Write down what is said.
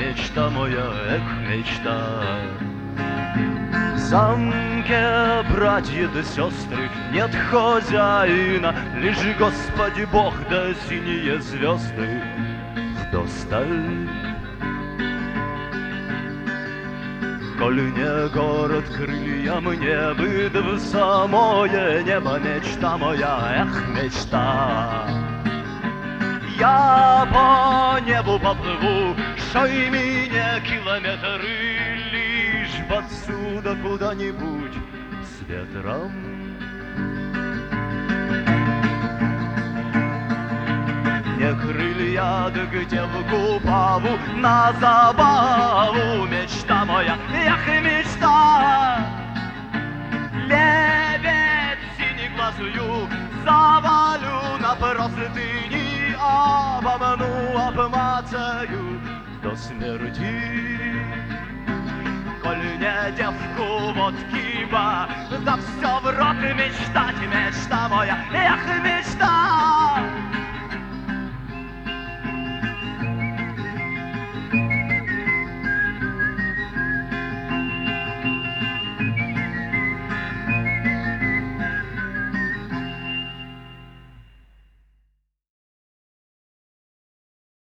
мечта моя, эх, мечта. В замке братья да сестры, нет хозяина, лишь Господи Бог да синие звезды вдосталь. Коль не город крылья мне бы, да в самое небо мечта моя, эх, мечта. Я по небу поплыву, шай мне километры, лишь бы отсюда куда-нибудь с ветром. Не крылья, да где в Купаву на забаву, мечта моя, эх, мечта. Лебедь синеглазую завалю на простыни, обомну, обмацаю до смерти. Коль не девку водки ба, да все в рот мечтать, мечта моя, эх, мечта.